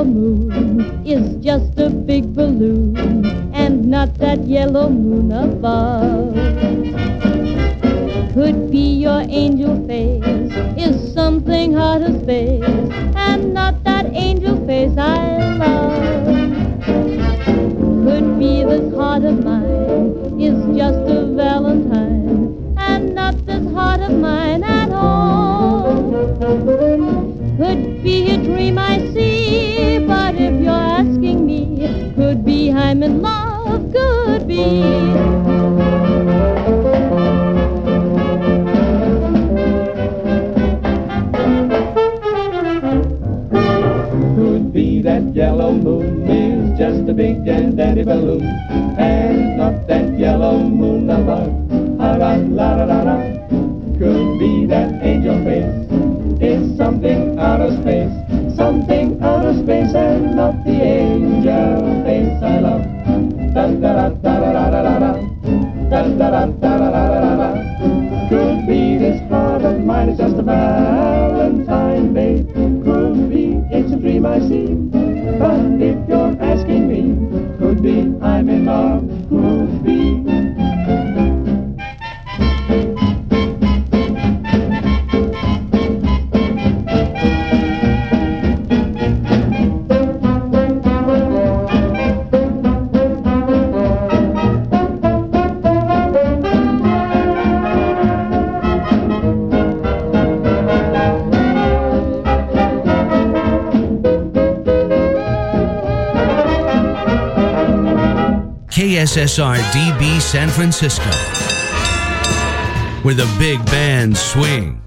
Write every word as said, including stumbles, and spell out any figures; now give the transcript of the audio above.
yellow moon is just a big balloon and not that yellow moon above. Could be your angel face is something out of space and not that angel face I love. Could be this heart of mine is just a valentine and not this heart of mine at all. Could be a dream I see, but if you're asking me, could be I'm in love, could be. Could be that yellow moon is just a big and dandy balloon, and not that yellow moon above. La-la-la-la-la-la. Could be that angel face is something out of space, something out of space, and not the angel face I love. Da-da-da-da-da-da-da-da, da-da-da-da-da-da-da-da. Could be this heart of mine is just a valentine day. Could be it's a dream I see, but if you're asking me, could be I'm in love, could be. K S S R D B San Francisco, where the big bands swing.